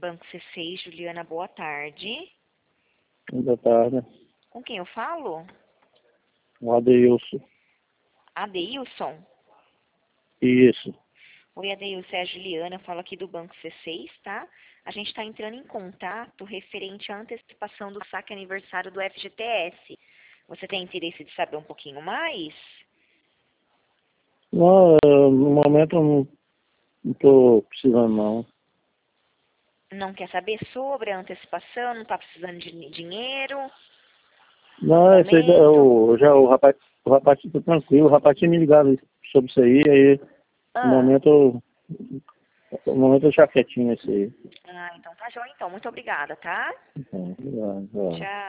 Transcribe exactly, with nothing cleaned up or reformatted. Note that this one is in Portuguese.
Banco C seis, Juliana, boa tarde. Boa tarde. Com quem eu falo? O Adeilson. Adeilson? Isso. Oi, Adeilson, é a Juliana, eu falo aqui do Banco C seis, tá? A gente está entrando em contato referente à antecipação do saque aniversário do F G T S. Você tem interesse de saber um pouquinho mais? Não, eu, no momento eu não, não tô precisando não. Não quer saber sobre a antecipação? Não está precisando de dinheiro? Não, esse aí, eu, já o rapaz, o rapaz tá tranquilo, o rapaz tinha me ligado sobre isso aí, aí no Ah, momento eu, no momento eu já quietinho esse aí. ah então tá joia, então. Muito obrigada, tá? Então, já, já. Tchau.